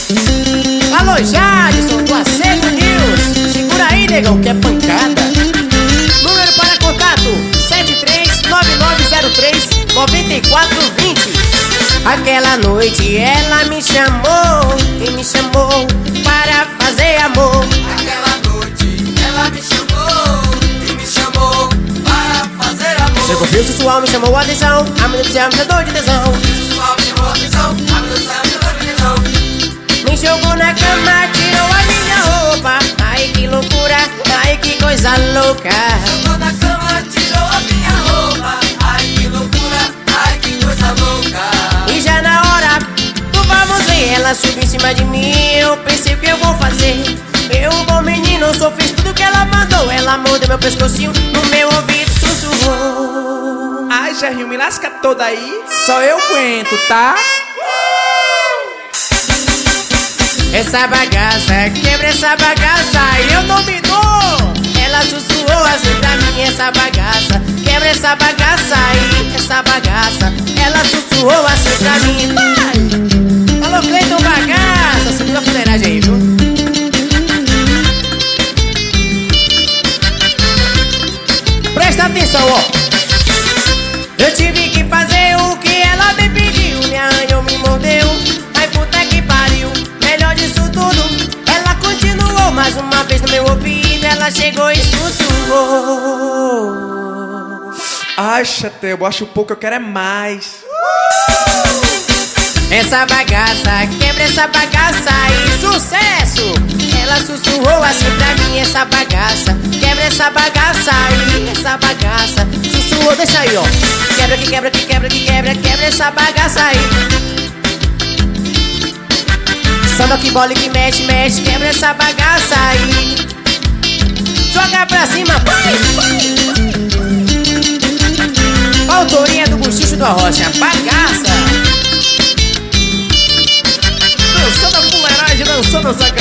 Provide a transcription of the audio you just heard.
Alô, Jadson, do Acerto News. Segura aí, negão, que é pancada. Número para contato 7399039420. Aquela noite ela me chamou e me chamou para fazer amor. Aquela noite ela me chamou e me chamou para fazer amor. Seu confio sensual me chamou a atenção, a menina do céu me deu de tesão. Sensual me chamou a atenção, a menina do céu me deu de tesão. Me jogou na cama, tirou a minha roupa. Ai que loucura, ai que coisa louca. Jogou na cama, tirou a minha roupa. Ai que loucura, ai que coisa louca. E já na hora do vamos ver, ela subiu em cima de mim. Eu pensei o que eu vou fazer. Eu, bom menino, só fiz tudo que ela mandou. Ela mordeu meu pescocinho, no meu ouvido sussurrou. Ai, Gerrinho, me lasca toda aí. Só eu aguento, tá? Essa bagaça, quebra essa bagaça e eu não me dou. Ela sussurrou assim pra mim, essa bagaça, quebra essa bagaça e essa bagaça. Ela sussurrou assim pra mim. Vai! Alô, Cleiton Bagaça, subiu a fuleiragem aí, viu? Presta atenção, ó. Eu tive que fazer o que ela me pediu. Me arranhou, me mordeu. Ai, puta que pariu. Melhor disso tudo, ela continuou mais uma vez no meu ouvido. Ela chegou e sussurrou. Ai, Chatel, eu acho pouco, eu quero é mais. Essa bagaça, quebra essa bagaça e sucesso. Ela sussurrou assim pra mim, essa bagaça, quebra essa bagaça e essa bagaça. Sussurrou, deixa aí, ó. Quebra que quebra que quebra que quebra, quebra essa bagaça aí. Samba que bola que mexe, mexe, quebra essa bagaça aí. Joga pra cima, vai, vai. Autoria do Buchicho do Arrocha, bagaça. Dançando a fuleiragem, dançando essa